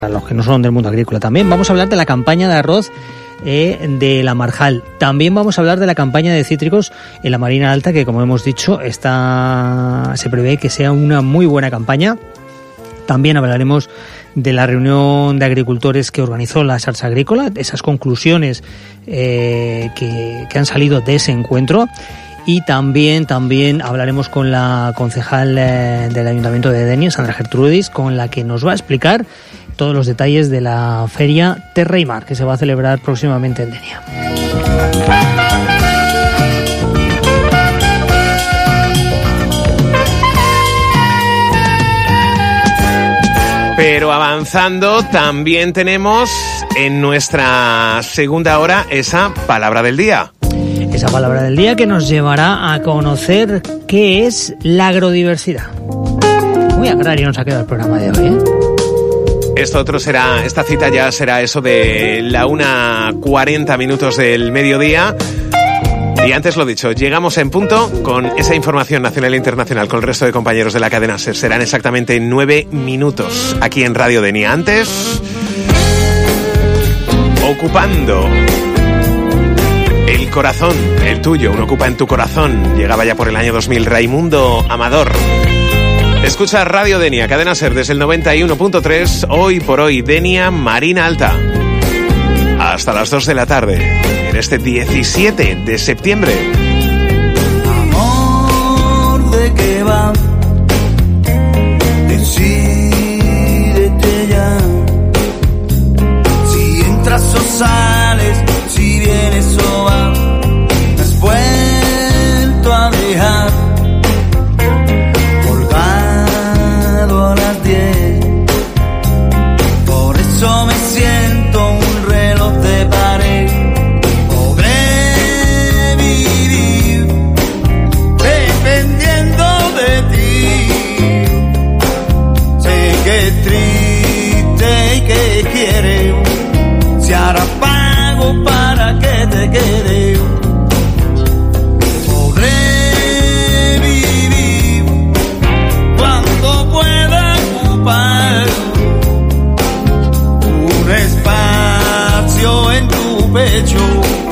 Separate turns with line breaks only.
para los que no son del mundo agrícola. También vamos a hablar de la campaña de arroz de la Marjal. También vamos a hablar de la campaña de cítricos en la Marina Alta, que como hemos dicho se prevé que sea una muy buena campaña. También hablaremos de la reunión de agricultores que organizó la Sarsa Agrícola, esas conclusiones que han salido de ese encuentro. Y también hablaremos con la concejal del Ayuntamiento de Denia, Sandra Gertrudis, con la que nos va a explicar todos los detalles de la feria Terra y Mar, que se va a celebrar próximamente en Denia.
Pero avanzando, también tenemos en nuestra segunda hora esa palabra del día.
Esa palabra del día que nos llevará a conocer qué es la agrodiversidad. Muy agrario nos ha quedado el programa de hoy, ¿eh?
Esta cita ya será eso de la 1:40 del mediodía. Y antes lo dicho, llegamos en punto con esa información nacional e internacional con el resto de compañeros de la cadena SER. Serán exactamente 9 minutos aquí en Radio Denia. Antes, ocupando el corazón, el tuyo, uno ocupa en tu corazón. Llegaba ya por el año 2000 Raimundo Amador. Escucha Radio Denia, cadena SER desde el 91.3, hoy por hoy, Denia, Marina Alta. Hasta las 2 de la tarde, en este 17 de septiembre.
Amor, ¿de qué va? Decídete ya. Si entras o sales, si vienes o vas, me has vuelto a dejar colgado a las 10. Por eso me siento un reloj de pared. Podré vivir dependiendo de ti. Sé que es triste y que quiere, si ahora pago para que te quede. Podré vivir cuando pueda ocupar un espacio en tu pecho.